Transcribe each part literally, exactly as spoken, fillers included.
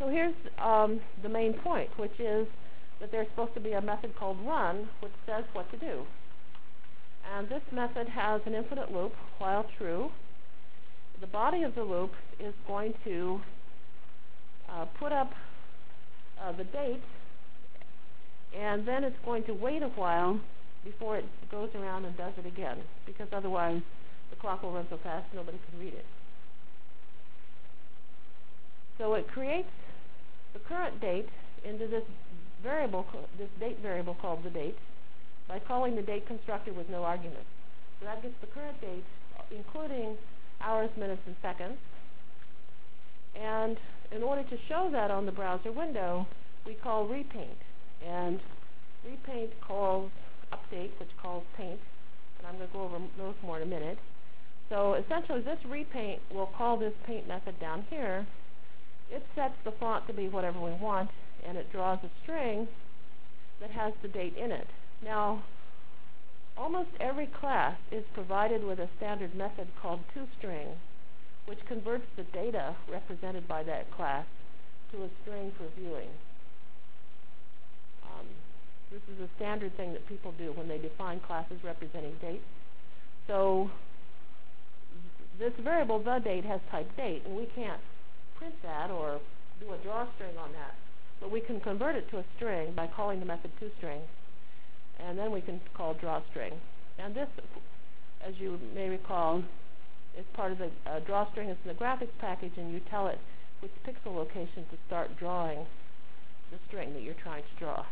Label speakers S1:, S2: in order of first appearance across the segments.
S1: So here's um, the main point, which is that there's supposed to be a method called run, which says what to do. And this method has an infinite loop, while true. The body of the loop is going to uh, put up uh, the date, and then it's going to wait a while before it goes around and does it again, because otherwise the clock will run so fast nobody can read it. So it creates the current date into this variable, this date variable called the date, by calling the date constructor with no arguments. So that gets the current date, including hours, minutes, and seconds. And in order to show that on the browser window, we call repaint. And repaint calls update, which calls paint. And I'm going to go over those more in a minute. So essentially, this repaint will call this paint method down here. It sets the font to be whatever we want, and it draws a string that has the date in it. Now, almost every class is provided with a standard method called toString, which converts the data represented by that class to a string for viewing. Um, this is a standard thing that people do when they define classes representing dates. So this variable, the date, has type date, and we can't print that or do a drawstring on that. But we can convert it to a string by calling the method toString, and then we can call drawstring. And this, as you may recall, is part of the uh, drawstring. It's in the graphics package, and you tell it which pixel location to start drawing the string that you're trying to draw.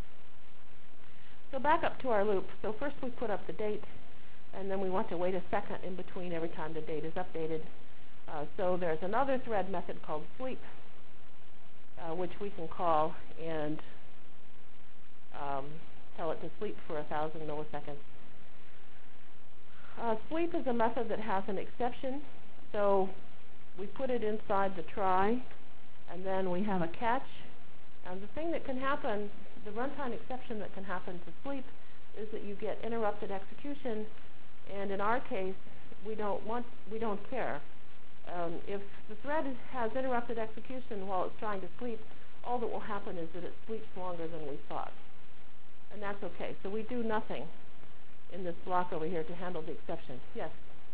S1: So back up to our loop. So first we put up the date, and then we want to wait a second in between every time the date is updated. Uh, so there's another thread method called sleep, uh, which we can call and um, tell it to sleep for a thousand milliseconds. Uh, sleep is a method that has an exception. So we put it inside the try, and then we have a catch. And the thing that can happen, the runtime exception that can happen to sleep, is that you get interrupted execution. And in our case, we don't want, we don't care. Um, if the thread is, has interrupted execution while it's trying to sleep, all that will happen is that it sleeps longer than we thought. And that's okay. So we do nothing in this block over here to handle the exception. Yes?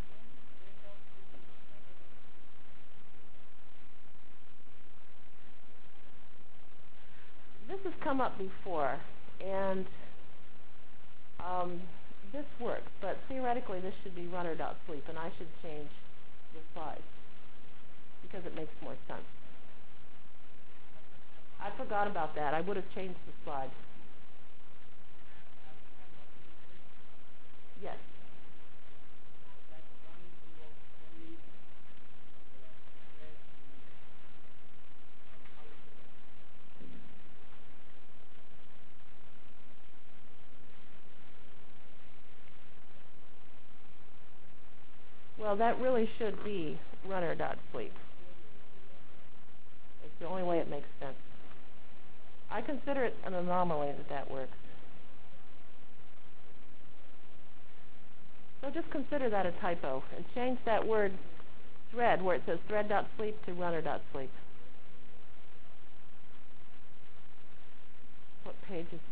S1: This has come up before, and um, this works, but theoretically this should be runner.sleep, and I should change the slide because it makes more sense. I forgot about that. I would have changed the slide. Yes. Well, that really should be runner.sleep. It's the only way it makes sense. I consider it an anomaly that that works. So just consider that a typo and change that word thread where it says thread.sleep to runner.sleep. What page is